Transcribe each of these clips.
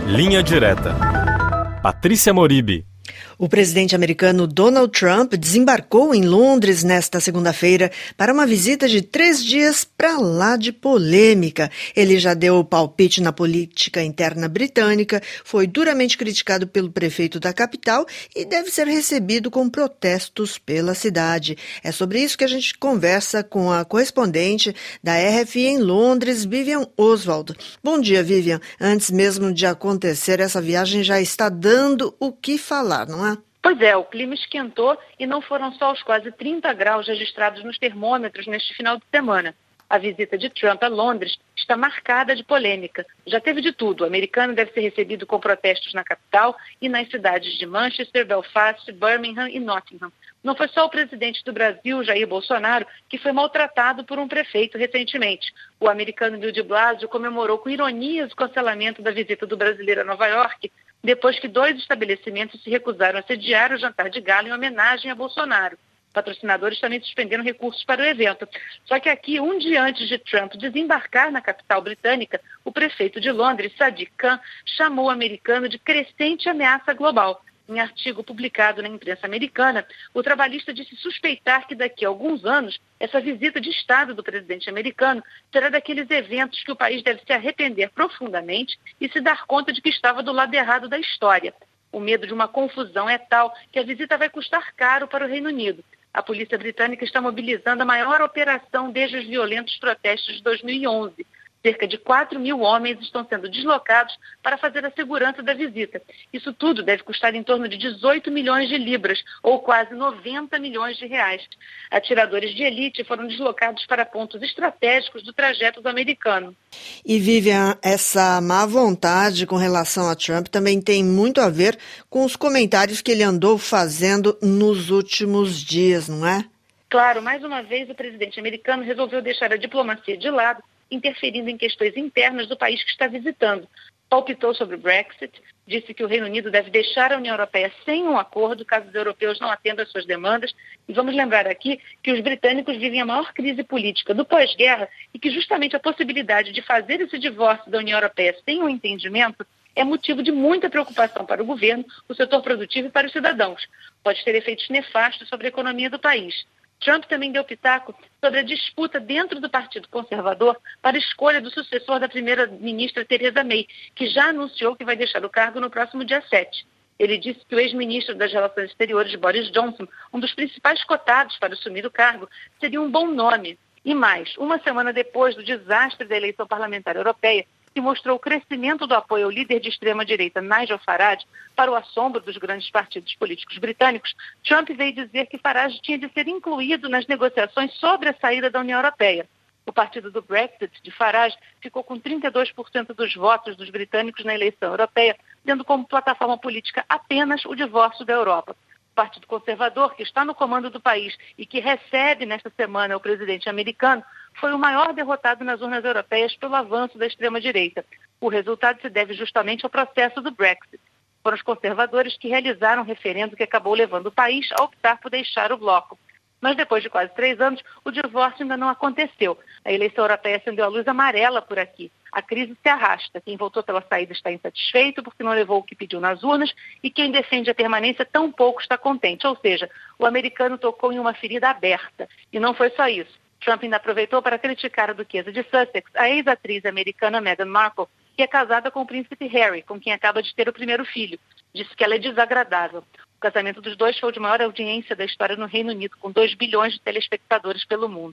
Linha Direta. Patrícia Moribe. O presidente americano Donald Trump desembarcou em Londres nesta segunda-feira para uma visita de 3 dias para lá de polêmica. Ele já deu o palpite na política interna britânica, foi duramente criticado pelo prefeito da capital e deve ser recebido com protestos pela cidade. É sobre isso que a gente conversa com a correspondente da RFI em Londres, Vivian Oswald. Bom dia, Vivian. Antes mesmo de acontecer, essa viagem já está dando o que falar, não é? Pois é, o clima esquentou e não foram só os quase 30 graus registrados nos termômetros neste final de semana. A visita de Trump a Londres está marcada de polêmica. Já teve de tudo. O americano deve ser recebido com protestos na capital e nas cidades de Manchester, Belfast, Birmingham e Nottingham. Não foi só o presidente do Brasil, Jair Bolsonaro, que foi maltratado por um prefeito recentemente. O americano Bill de Blasio comemorou com ironias o cancelamento da visita do brasileiro a Nova York, depois que 2 estabelecimentos se recusaram a sediar o jantar de gala em homenagem a Bolsonaro. Patrocinadores também suspenderam recursos para o evento. Só que aqui, um dia antes de Trump desembarcar na capital britânica, o prefeito de Londres, Sadiq Khan, chamou o americano de crescente ameaça global. Em artigo publicado na imprensa americana, o trabalhista disse suspeitar que daqui a alguns anos, essa visita de Estado do presidente americano será daqueles eventos que o país deve se arrepender profundamente e se dar conta de que estava do lado errado da história. O medo de uma confusão é tal que a visita vai custar caro para o Reino Unido. A polícia britânica está mobilizando a maior operação desde os violentos protestos de 2011. Cerca de 4.000 homens estão sendo deslocados para fazer a segurança da visita. Isso tudo deve custar em torno de 18 milhões de libras, ou quase 90 milhões de reais. Atiradores de elite foram deslocados para pontos estratégicos do trajeto do americano. E, Vivian, essa má vontade com relação a Trump também tem muito a ver com os comentários que ele andou fazendo nos últimos dias, não é? Claro, mais uma vez o presidente americano resolveu deixar a diplomacia de lado, interferindo em questões internas do país que está visitando. Palpitou sobre o Brexit, disse que o Reino Unido deve deixar a União Europeia sem um acordo, caso os europeus não atendam às suas demandas. E vamos lembrar aqui que os britânicos vivem a maior crise política do pós-guerra e que justamente a possibilidade de fazer esse divórcio da União Europeia sem um entendimento é motivo de muita preocupação para o governo, o setor produtivo e para os cidadãos. Pode ter efeitos nefastos sobre a economia do país. Trump também deu pitaco sobre a disputa dentro do Partido Conservador para a escolha do sucessor da primeira-ministra Theresa May, que já anunciou que vai deixar o cargo no próximo dia 7. Ele disse que o ex-ministro das Relações Exteriores, Boris Johnson, um dos principais cotados para assumir o cargo, seria um bom nome. E mais, uma semana depois do desastre da eleição parlamentar europeia, que mostrou o crescimento do apoio ao líder de extrema-direita Nigel Farage, para o assombro dos grandes partidos políticos britânicos, Trump veio dizer que Farage tinha de ser incluído nas negociações sobre a saída da União Europeia. O partido do Brexit, de Farage, ficou com 32% dos votos dos britânicos na eleição europeia, tendo como plataforma política apenas o divórcio da Europa. O Partido Conservador, que está no comando do país e que recebe nesta semana o presidente americano, foi o maior derrotado nas urnas europeias pelo avanço da extrema-direita. O resultado se deve justamente ao processo do Brexit. Foram os conservadores que realizaram um referendo que acabou levando o país a optar por deixar o bloco. Mas depois de quase 3 anos, o divórcio ainda não aconteceu. A eleição europeia acendeu a luz amarela por aqui. A crise se arrasta. Quem votou pela saída está insatisfeito porque não levou o que pediu nas urnas e quem defende a permanência tampouco está contente. Ou seja, o americano tocou em uma ferida aberta. E não foi só isso. Trump ainda aproveitou para criticar a duquesa de Sussex, a ex-atriz americana Meghan Markle, que é casada com o príncipe Harry, com quem acaba de ter o primeiro filho. Disse que ela é desagradável. O casamento dos dois foi o de maior audiência da história no Reino Unido, com 2 bilhões de telespectadores pelo mundo.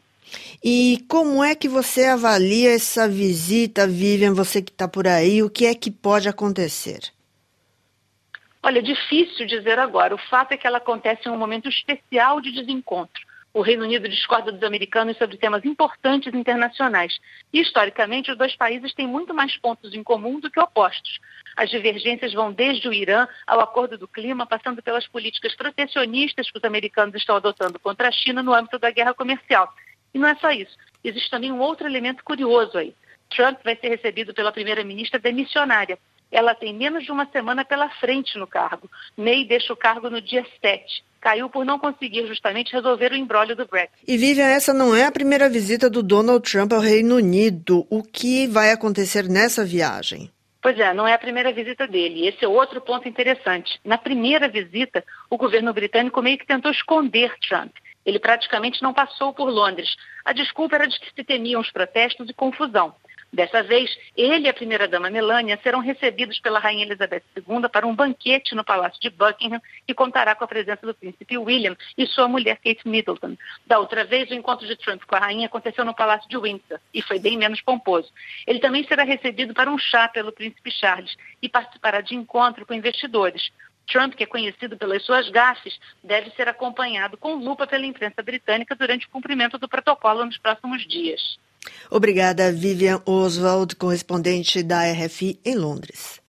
E como é que você avalia essa visita, Vivian, você que está por aí, o que é que pode acontecer? Olha, difícil dizer agora. O fato é que ela acontece em um momento especial de desencontro. O Reino Unido discorda dos americanos sobre temas importantes internacionais. E, historicamente, os 2 países têm muito mais pontos em comum do que opostos. As divergências vão desde o Irã ao acordo do clima, passando pelas políticas protecionistas que os americanos estão adotando contra a China no âmbito da guerra comercial. E não é só isso. Existe também um outro elemento curioso aí. Trump vai ser recebido pela primeira-ministra demissionária. Ela tem menos de uma semana pela frente no cargo. May deixa o cargo no dia 7. Caiu por não conseguir justamente resolver o imbróglio do Brexit. E, Vivian, essa não é a primeira visita do Donald Trump ao Reino Unido. O que vai acontecer nessa viagem? Pois é, não é a primeira visita dele. Esse é outro ponto interessante. Na primeira visita, o governo britânico meio que tentou esconder Trump. Ele praticamente não passou por Londres. A desculpa era de que se temiam os protestos e confusão. Dessa vez, ele e a primeira-dama Melania serão recebidos pela Rainha Elizabeth II para um banquete no Palácio de Buckingham, que contará com a presença do príncipe William e sua mulher Kate Middleton. Da outra vez, o encontro de Trump com a rainha aconteceu no Palácio de Windsor e foi bem menos pomposo. Ele também será recebido para um chá pelo príncipe Charles e participará de encontro com investidores. Trump, que é conhecido pelas suas gafes, deve ser acompanhado com lupa pela imprensa britânica durante o cumprimento do protocolo nos próximos dias. Obrigada, Vivian Oswald, correspondente da RFI em Londres.